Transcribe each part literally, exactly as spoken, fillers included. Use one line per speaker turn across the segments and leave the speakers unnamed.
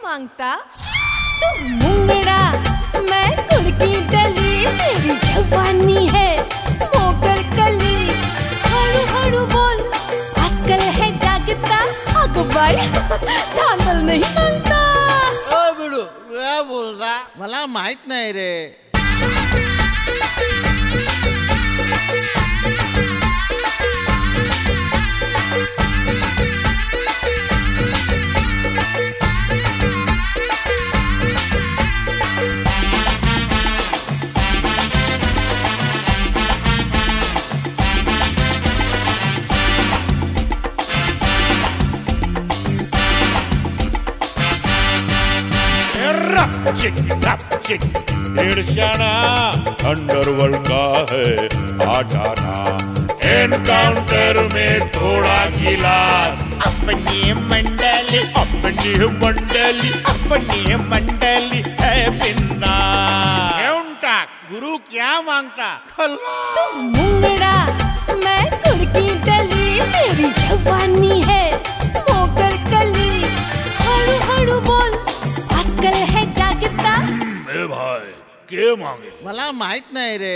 मांगता? तू मुंगड़ा, मैं कुड़की डली, मेरी जवानी है मोगर कली। हड़ू हड़ू बोल, आजकल है जागता, आगो बाई धांदल नहीं मांगता।
ओ बिडू, क्या बोलता?
मला माहित नाही रे.
चिक रप चिक ईर्ष्याना अंडरवर्ल्ड का है आटाना. एनकाउंटर में थोड़ा गिलास, अपनी मंडली अपनी मंडली अपनी मंडली है बिन्ना.
गुरु क्या मांगता?
तू मुंगड़ा, मैं कुड़की डली, मेरी जवानी है मोगर कली. हड़ू हड़ू बोल, आजकल है जागता.
ए भाई के मांगे?
मला माहित नाही रे.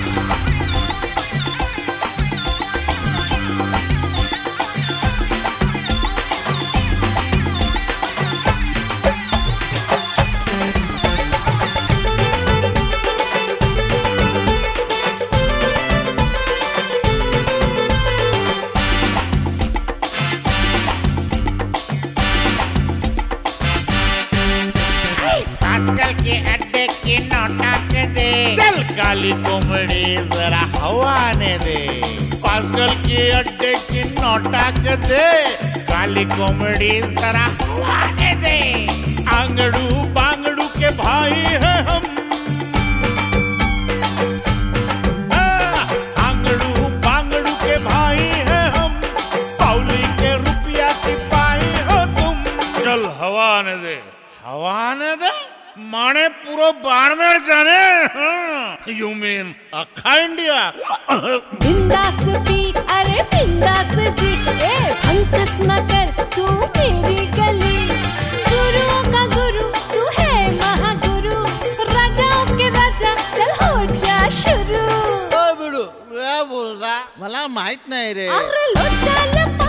आजकल के अड्डे की नोटा के दे, चल काली कोमड़ी जरा हवाने दे. आजकल के अड्डे की नोटा के दे, काली कोमड़ी जरा हवाने दे. आंगड़ू बांगड़ू के भाई है हम, आंगड़ू बांगड़ू के भाई है हम, पाउली के रुपया की पाई हो तुम. चल हवाने दे. हवाने दे माने पूरा बाड़मेर जाने. यू मीन अखा इंडिया.
बिंदास पी, अरे बिंदास जी, ए भंकस न कर तू मेरी गली. गुरुओं का गुरु तू है महागुरु, राजाओं के राजा, चल हो जा शुरू.
ओ बिडू, क्या बोलता?
मला माहित नाही रे.
अरे लो चल